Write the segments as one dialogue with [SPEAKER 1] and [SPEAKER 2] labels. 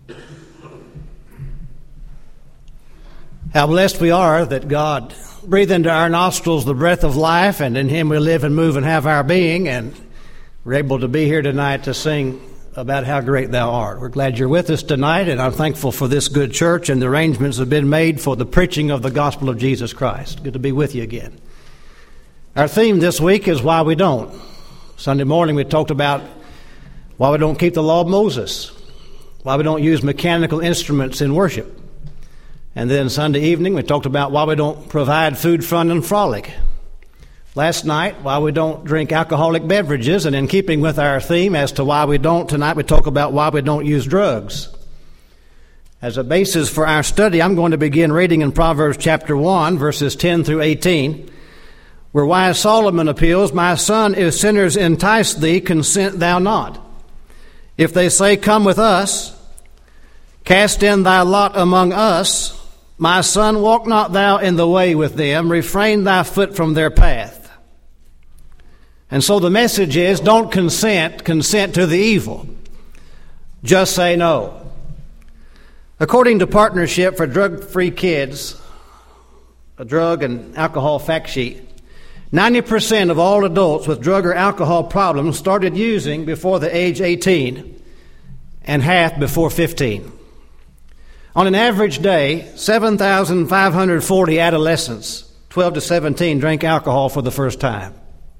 [SPEAKER 1] How blessed we are that God breathed into our nostrils the breath of life, and in Him we live and move and have our being, and we're able to be here tonight to sing about how great Thou art. We're glad you're with us tonight, and I'm thankful for this good church and the arrangements that have been made for the preaching of the gospel of Jesus Christ. Good to be with you again. Our theme this week is why we don't. Sunday morning we talked about why we don't keep the law of Moses, why we don't use mechanical instruments in worship. And then Sunday evening, we talked about why we don't provide food, fun, and frolic. Last night, why we don't drink alcoholic beverages. And in keeping with our theme as to why we don't, tonight we talk about why we don't use drugs. As a basis for our study, I'm going to begin reading in Proverbs chapter 1, verses 10 through 18, where wise Solomon appeals, "My son, if sinners entice thee, consent thou not. If they say, Come with us, cast in thy lot among us, my son, walk not thou in the way with them, refrain thy foot from their path." And so the message is, don't consent to the evil. Just say no. According to Partnership for Drug-Free Kids, a drug and alcohol fact sheet, 90% of all adults with drug or alcohol problems started using before the age 18, and half before 15. On an average day, 7,540 adolescents, 12 to 17, drank alcohol for the first time.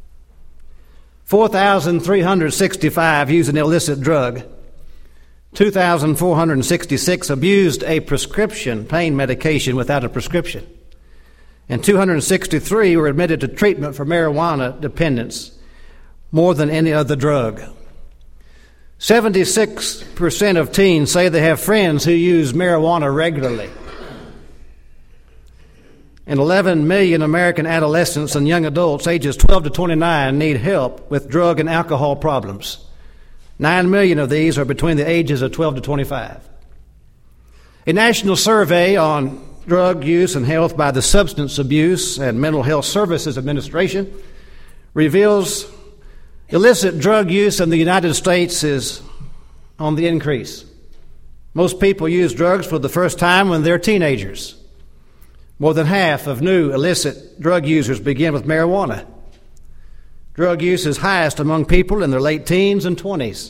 [SPEAKER 1] 4,365 used an illicit drug. 2,466 abused a prescription pain medication without a prescription. And 263 were admitted to treatment for marijuana dependence, more than any other drug. 76% of teens say they have friends who use marijuana regularly. And 11 million American adolescents and young adults ages 12 to 29 need help with drug and alcohol problems. 9 million of these are between the ages of 12 to 25. A national survey on drug use and health by the Substance Abuse and Mental Health Services Administration reveals illicit drug use in the United States is on the increase. Most people use drugs for the first time when they're teenagers. More than half of new illicit drug users begin with marijuana. Drug use is highest among people in their late teens and 20s.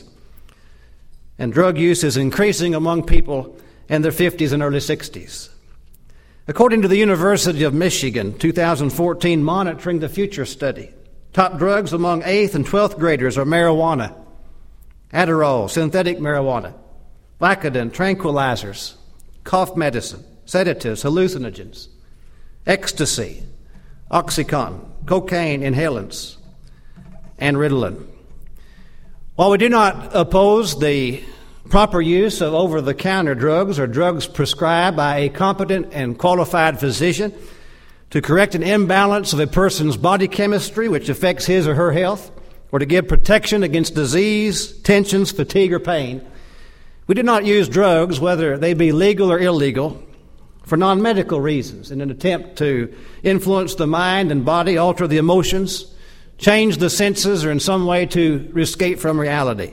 [SPEAKER 1] And drug use is increasing among people in their 50s and early 60s. According to the University of Michigan 2014 Monitoring the Future study, top drugs among 8th and 12th graders are marijuana, Adderall, synthetic marijuana, Vicodin, tranquilizers, cough medicine, sedatives, hallucinogens, ecstasy, Oxycontin, cocaine inhalants, and Ritalin. While we do not oppose the proper use of over-the-counter drugs or drugs prescribed by a competent and qualified physician to correct an imbalance of a person's body chemistry which affects his or her health, or to give protection against disease, tensions, fatigue, or pain, we do not use drugs, whether they be legal or illegal, for non-medical reasons in an attempt to influence the mind and body, alter the emotions, change the senses, or in some way to escape from reality.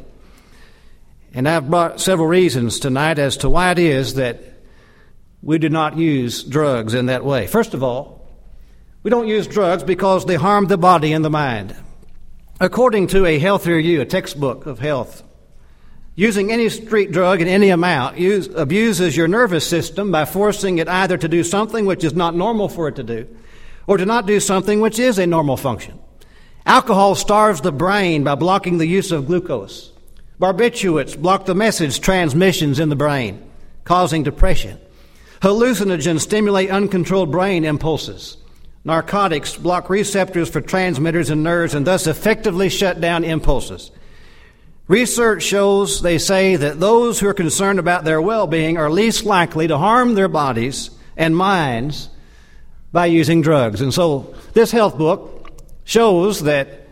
[SPEAKER 1] And I've brought several reasons tonight as to why it is that we do not use drugs in that way. First of all, we don't use drugs because they harm the body and the mind. According to A Healthier You, a textbook of health, using any street drug in any amount abuses your nervous system by forcing it either to do something which is not normal for it to do, or to not do something which is a normal function. Alcohol starves the brain by blocking the use of glucose. Barbiturates block the message transmissions in the brain, causing depression. Hallucinogens stimulate uncontrolled brain impulses. Narcotics block receptors for transmitters in nerves and thus effectively shut down impulses. Research shows, they say, that those who are concerned about their well-being are least likely to harm their bodies and minds by using drugs. And so this health book shows that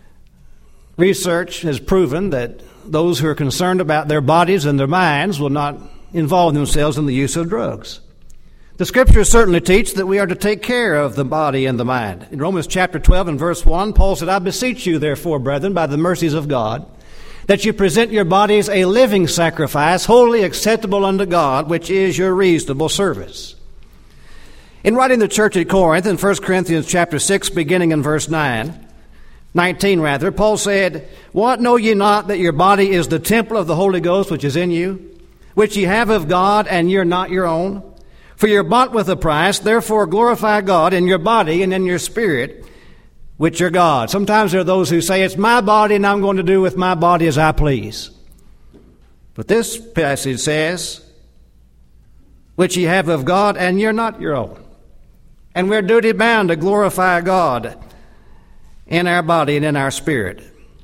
[SPEAKER 1] research has proven that those who are concerned about their bodies and their minds will not involve themselves in the use of drugs. The Scriptures certainly teach that we are to take care of the body and the mind. In Romans chapter 12 and verse 1, Paul said, I beseech you, therefore, brethren, by the mercies of God, that you present your bodies a living sacrifice, wholly acceptable unto God, which is your reasonable service. In writing the church at Corinth, in 1 Corinthians chapter 6, beginning in verse 19, Paul said, "What, know ye not that your body is the temple of the Holy Ghost which is in you, which ye have of God, and ye are not your own? For ye are bought with a price, therefore glorify God in your body and in your spirit, which are God." Sometimes there are those who say, "It's my body and I'm going to do with my body as I please." But this passage says, "Which ye have of God, and ye are not your own." And we're duty bound to glorify God in our body and in our spirit.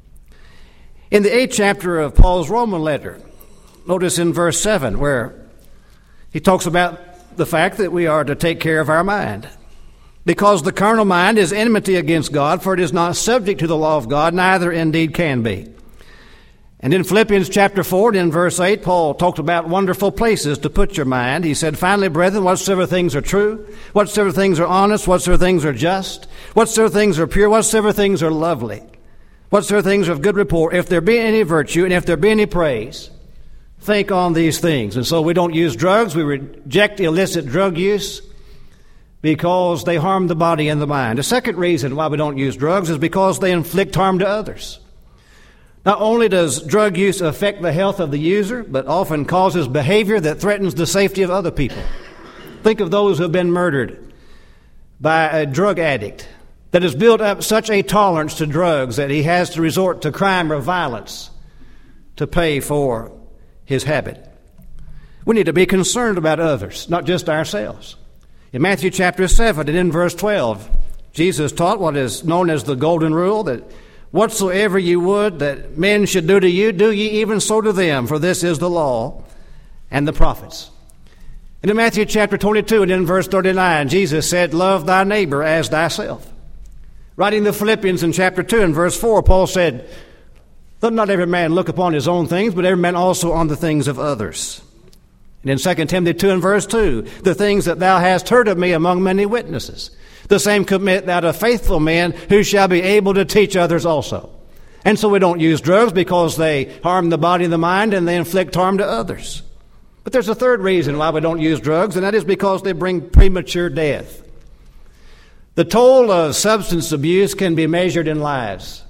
[SPEAKER 1] In the 8th chapter of Paul's Roman letter, notice in verse 7 where he talks about the fact that we are to take care of our mind. "Because the carnal mind is enmity against God, for it is not subject to the law of God, neither indeed can be." And in Philippians chapter 4 and in verse 8, Paul talked about wonderful places to put your mind. He said, "Finally, brethren, whatsoever things are true, whatsoever things are honest, whatsoever things are just, whatsoever things are pure, whatsoever things are lovely, whatsoever things are of good report, if there be any virtue and if there be any praise, think on these things." And so we don't use drugs. We reject illicit drug use because they harm the body and the mind. The second reason why we don't use drugs is because they inflict harm to others. Not only does drug use affect the health of the user, but often causes behavior that threatens the safety of other people. Think of those who have been murdered by a drug addict that has built up such a tolerance to drugs that he has to resort to crime or violence to pay for his habit. We need to be concerned about others, not just ourselves. In Matthew chapter 7 and in verse 12, Jesus taught what is known as the golden rule, that whatsoever you would that men should do to you, do ye even so to them, for this is the law and the prophets. And in Matthew chapter 22 and in verse 39, Jesus said, "Love thy neighbor as thyself." Writing the Philippians in chapter 2 and verse 4, Paul said, "Let not every man look upon his own things, but every man also on the things of others." And in 2 Timothy 2 and verse 2, "The things that thou hast heard of me among many witnesses, the same commit thou to faithful men who shall be able to teach others also." And so we don't use drugs because they harm the body and the mind and they inflict harm to others. But there's a third reason why we don't use drugs, and that is because they bring premature death. The toll of substance abuse can be measured in lives.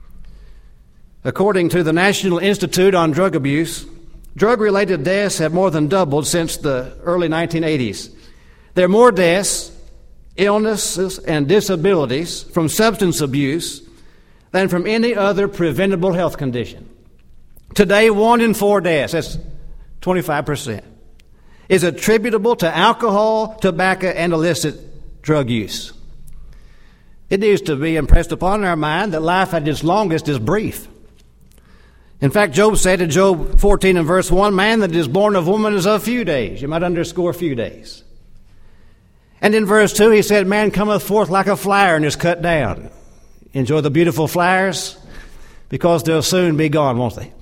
[SPEAKER 1] According to the National Institute on Drug Abuse, drug-related deaths have more than doubled since the early 1980s. There are more deaths, illnesses, and disabilities from substance abuse than from any other preventable health condition. Today, 1 in 4 deaths, that's 25%, is attributable to alcohol, tobacco, and illicit drug use. It needs to be impressed upon our mind that life at its longest is brief. In fact, Job said in Job 14 and verse 1, "Man that is born of woman is of few days." You might underscore few days. And in verse 2, he said, "Man cometh forth like a flower and is cut down." Enjoy the beautiful flowers because they'll soon be gone, won't they?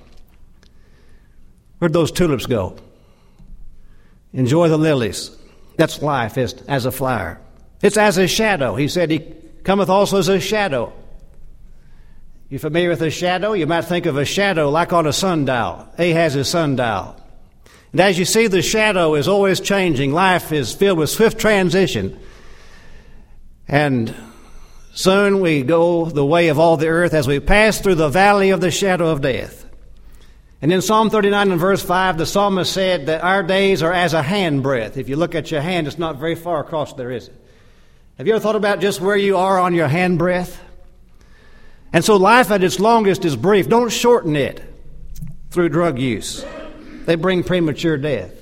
[SPEAKER 1] Where'd those tulips go? Enjoy the lilies. That's life as a flower. It's as a shadow. He said he cometh also as a shadow. You familiar with a shadow? You might think of a shadow like on a sundial. Ahaz's sundial. And as you see, the shadow is always changing. Life is filled with swift transition. And soon we go the way of all the earth as we pass through the valley of the shadow of death. And in Psalm 39 and verse 5, the psalmist said that our days are as a handbreadth. If you look at your hand, it's not very far across there, is it? Have you ever thought about just where you are on your handbreadth? And so life at its longest is brief. Don't shorten it through drug use. They bring premature death.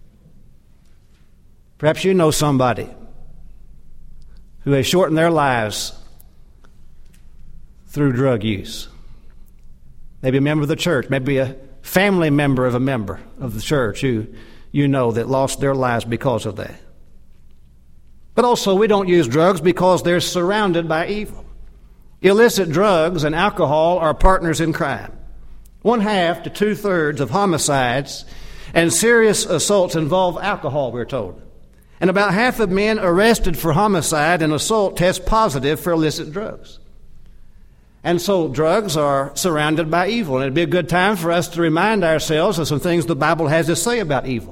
[SPEAKER 1] Perhaps you know somebody who has shortened their lives through drug use. Maybe a member of the church, maybe a family member of a member of the church who you know that lost their lives because of that. But also we don't use drugs because they're surrounded by evil. Illicit drugs and alcohol are partners in crime. 1/2 to 2/3 of homicides and serious assaults involve alcohol, we're told. And about half of men arrested for homicide and assault test positive for illicit drugs. And so drugs are surrounded by evil. And it'd be a good time for us to remind ourselves of some things the Bible has to say about evil.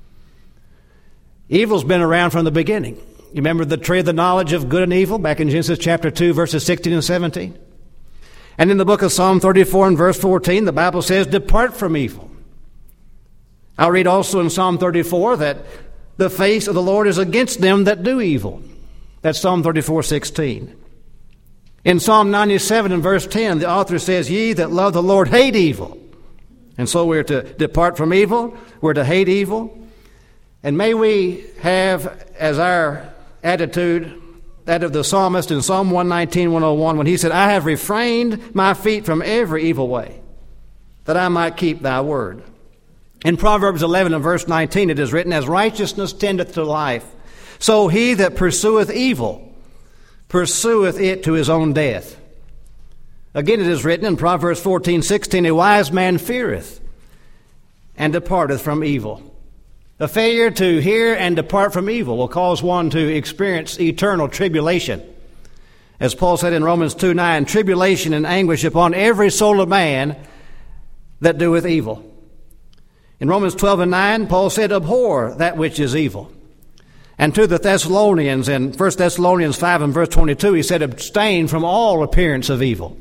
[SPEAKER 1] Evil's been around from the beginning. You remember the tree of the knowledge of good and evil back in Genesis chapter 2, verses 16 and 17? And in the book of Psalm 34 and verse 14, the Bible says, depart from evil. I'll read also in Psalm 34 that the face of the Lord is against them that do evil. That's Psalm 34:16. In Psalm 97 and verse 10, the author says, ye that love the Lord hate evil. And so we're to depart from evil. We're to hate evil. And may we have as our attitude that of the psalmist in Psalm 119:101, when he said, I have refrained my feet from every evil way, that I might keep thy word. In Proverbs 11 and verse 19, it is written, as righteousness tendeth to life, so he that pursueth evil pursueth it to his own death. Again, it is written in Proverbs 14:16, a wise man feareth and departeth from evil. A failure to hear and depart from evil will cause one to experience eternal tribulation. As Paul said in Romans 2:9, tribulation and anguish upon every soul of man that doeth evil. In Romans 12 and 9, Paul said, abhor that which is evil. And to the Thessalonians, in 1 Thessalonians 5 and verse 22, he said, abstain from all appearance of evil.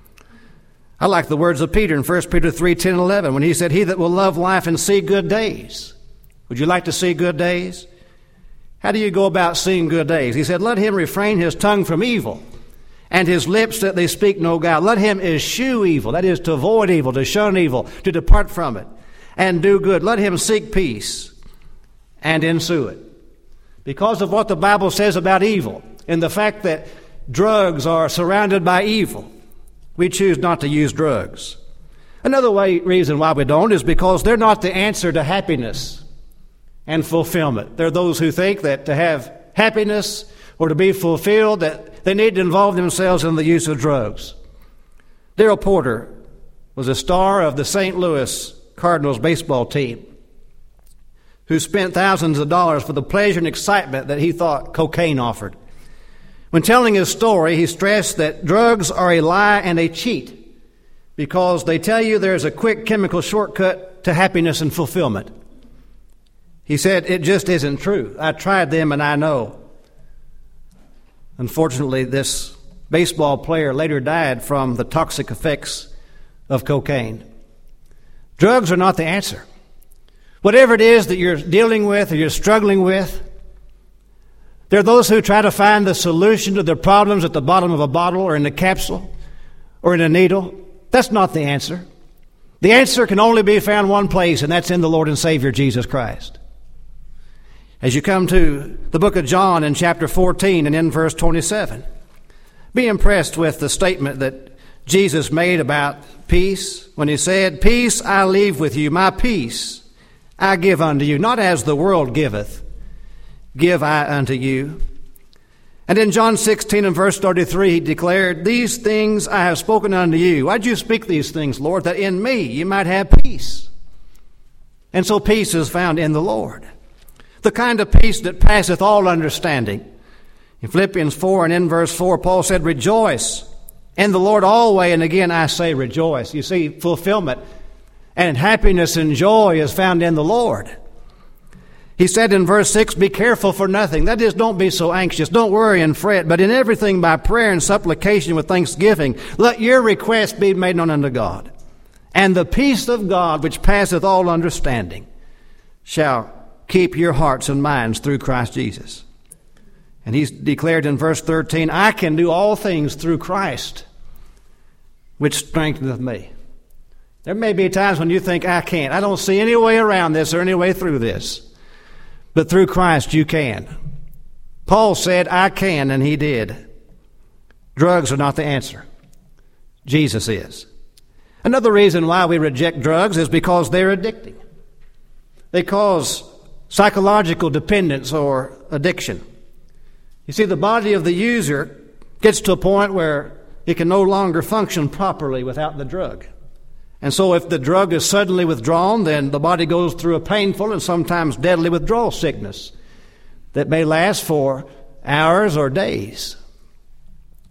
[SPEAKER 1] I like the words of Peter in 1 Peter 3:10 and 11, when he said, he that will love life and see good days. Would you like to see good days? How do you go about seeing good days? He said, let him refrain his tongue from evil, and his lips that they speak no guile. Let him eschew evil, that is, to avoid evil, to shun evil, to depart from it, and do good. Let him seek peace and ensue it. Because of what the Bible says about evil, and the fact that drugs are surrounded by evil, we choose not to use drugs. Another reason why we don't is because they're not the answer to happiness and fulfillment. There are those who think that to have happiness or to be fulfilled, that they need to involve themselves in the use of drugs. Darrell Porter was a star of the St. Louis Cardinals baseball team who spent thousands of dollars for the pleasure and excitement that he thought cocaine offered. When telling his story, he stressed that drugs are a lie and a cheat because they tell you there's a quick chemical shortcut to happiness and fulfillment. He said, it just isn't true. I tried them and I know. Unfortunately, this baseball player later died from the toxic effects of cocaine. Drugs are not the answer. Whatever it is that you're dealing with or you're struggling with, there are those who try to find the solution to their problems at the bottom of a bottle or in a capsule or in a needle. That's not the answer. The answer can only be found one place, and that's in the Lord and Savior, Jesus Christ. As you come to the book of John in chapter 14 and in verse 27, be impressed with the statement that Jesus made about peace when he said, peace I leave with you, my peace I give unto you, not as the world giveth, give I unto you. And in John 16 and verse 33, he declared, these things I have spoken unto you. Why'd you speak these things, Lord? That in me you might have peace. And so peace is found in the Lord. The kind of peace that passeth all understanding. In Philippians 4 and in verse 4, Paul said, rejoice in the Lord always. And again, I say rejoice. You see, fulfillment and happiness and joy is found in the Lord. He said in verse 6, be careful for nothing. That is, don't be so anxious. Don't worry and fret. But in everything by prayer and supplication with thanksgiving, let your requests be made known unto God. And the peace of God, which passeth all understanding, shall keep your hearts and minds through Christ Jesus. And he's declared in verse 13, I can do all things through Christ, which strengtheneth me. There may be times when you think, I can't. I don't see any way around this or any way through this. But through Christ you can. Paul said, I can, and he did. Drugs are not the answer. Jesus is. Another reason why we reject drugs is because they're addicting. They cause psychological dependence or addiction. You see, the body of the user gets to a point where it can no longer function properly without the drug. And so if the drug is suddenly withdrawn, then the body goes through a painful and sometimes deadly withdrawal sickness that may last for hours or days.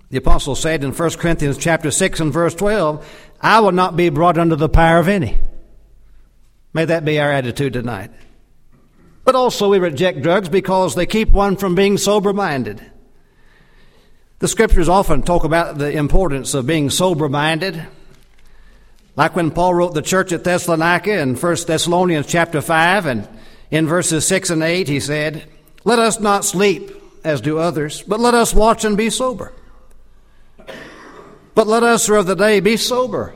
[SPEAKER 1] The apostle said in 1 Corinthians chapter 6 and verse 12, I will not be brought under the power of any. May that be our attitude tonight. But also we reject drugs because they keep one from being sober-minded. The scriptures often talk about the importance of being sober-minded. Like when Paul wrote the church at Thessalonica in 1 Thessalonians chapter 5, and in verses 6 and 8 he said, let us not sleep as do others, but let us watch and be sober. But let us of the day be sober.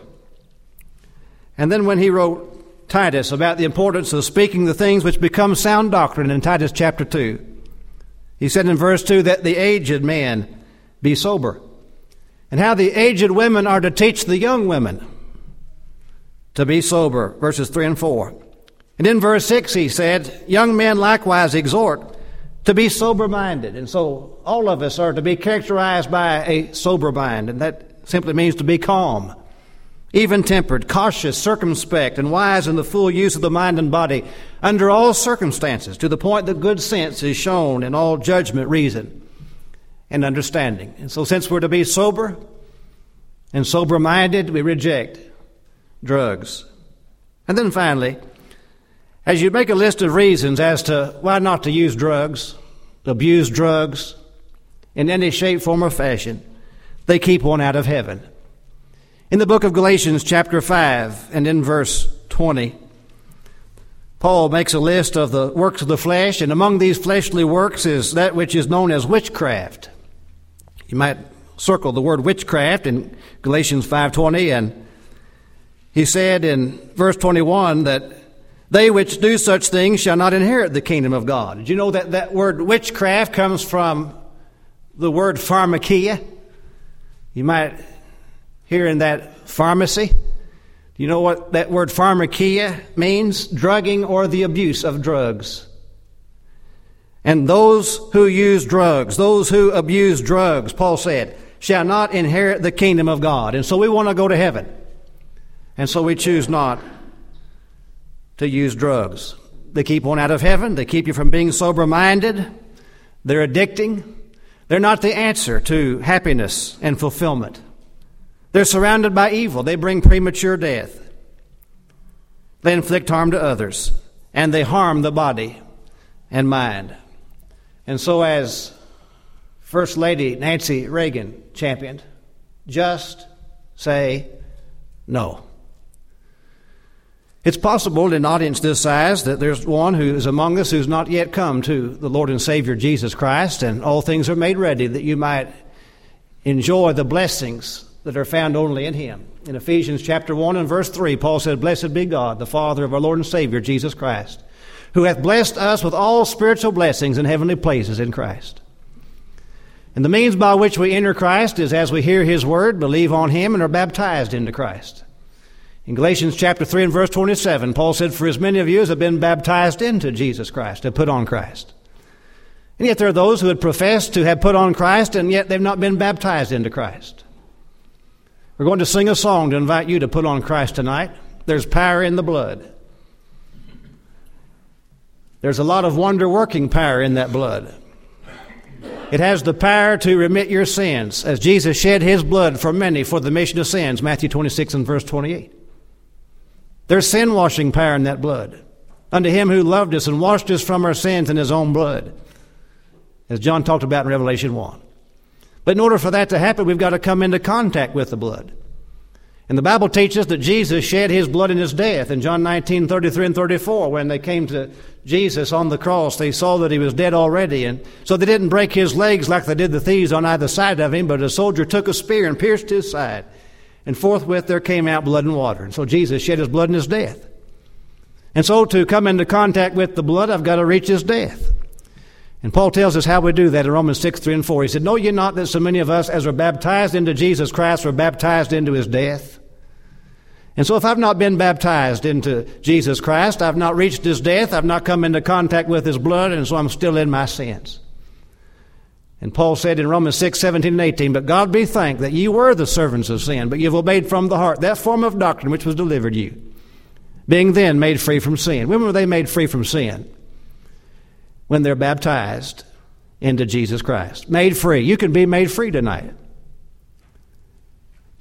[SPEAKER 1] And then when he wrote Titus about the importance of speaking the things which become sound doctrine in Titus chapter 2, he said in verse 2 that the aged men be sober, and how the aged women are to teach the young women to be sober, verses 3 and 4. And in verse 6 he said, young men likewise exhort to be sober-minded. And so all of us are to be characterized by a sober mind, and that simply means to be calm, even-tempered, cautious, circumspect, and wise in the full use of the mind and body under all circumstances, to the point that good sense is shown in all judgment, reason, and understanding. And so since we're to be sober and sober-minded, we reject drugs. And then finally, as you make a list of reasons as to why not to use drugs, abuse drugs in any shape, form, or fashion, they keep one out of heaven. In the book of Galatians chapter 5 and in verse 20, Paul makes a list of the works of the flesh, and among these fleshly works is that which is known as witchcraft. You might circle the word witchcraft in Galatians 5:20, and he said in verse 21 that they which do such things shall not inherit the kingdom of God. Did you know that that word witchcraft comes from the word pharmakia? You might hear in that pharmacy. Do you know what that word pharmakia means? Drugging or the abuse of drugs. And those who use drugs, those who abuse drugs, Paul said, shall not inherit the kingdom of God. And so we want to go to heaven. And so we choose not to use drugs. They keep one out of heaven. They keep you from being sober-minded. They're addicting. They're not the answer to happiness and fulfillment. They're surrounded by evil. They bring premature death. They inflict harm to others, and they harm the body and mind. And so as First Lady Nancy Reagan championed, just say no. It's possible in an audience this size that there's one who is among us who's not yet come to the Lord and Savior Jesus Christ, and all things are made ready that you might enjoy the blessings that are found only in Him. In Ephesians chapter 1 and verse 3, Paul said, blessed be God, the Father of our Lord and Savior Jesus Christ, who hath blessed us with all spiritual blessings in heavenly places in Christ. And the means by which we enter Christ is as we hear His word, believe on Him, and are baptized into Christ. In Galatians chapter 3 and verse 27, Paul said, for as many of you as have been baptized into Jesus Christ, have put on Christ. And yet there are those who had professed to have put on Christ, and yet they've not been baptized into Christ. We're going to sing a song to invite you to put on Christ tonight. There's power in the blood. There's a lot of wonder-working power in that blood. It has the power to remit your sins, as Jesus shed His blood for many for the remission of sins, Matthew 26 and verse 28. There's sin-washing power in that blood. Unto Him who loved us and washed us from our sins in His own blood, as John talked about in Revelation 1. But in order for that to happen, we've got to come into contact with the blood. And the Bible teaches that Jesus shed His blood in His death. In John 19:33 and 34, when they came to Jesus on the cross, they saw that He was dead already. And so they didn't break His legs like they did the thieves on either side of Him, but a soldier took a spear and pierced His side. And forthwith there came out blood and water. And so Jesus shed His blood in His death. And so to come into contact with the blood, I've got to reach His death. And Paul tells us how we do that in Romans 6:3 and 4. He said, know ye not that so many of us as were baptized into Jesus Christ were baptized into His death? And so if I've not been baptized into Jesus Christ, I've not reached His death, I've not come into contact with His blood, and so I'm still in my sins. And Paul said in Romans 6:17 and 18, but God be thanked that ye were the servants of sin, but you've obeyed from the heart that form of doctrine which was delivered you, being then made free from sin. When were they made free from sin? When they're baptized into Jesus Christ. Made free. You can be made free tonight.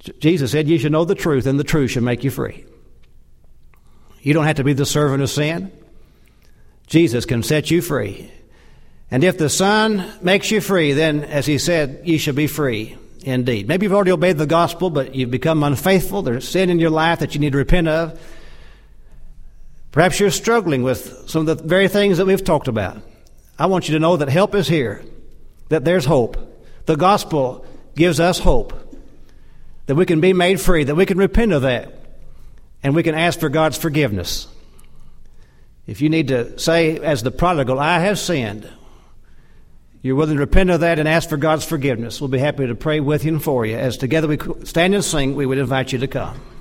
[SPEAKER 1] Jesus said you should know the truth, and the truth should make you free. You don't have to be the servant of sin. Jesus can set you free. And if the Son makes you free, then, as he said, you shall be free indeed. Maybe you've already obeyed the gospel, but you've become unfaithful. There's sin in your life that you need to repent of. Perhaps you're struggling with some of the very things that we've talked about. I want you to know that help is here, that there's hope. The gospel gives us hope, that we can be made free, that we can repent of that, and we can ask for God's forgiveness. If you need to say, as the prodigal, I have sinned, you're willing to repent of that and ask for God's forgiveness, we'll be happy to pray with you and for you. As together we stand and sing, we would invite you to come.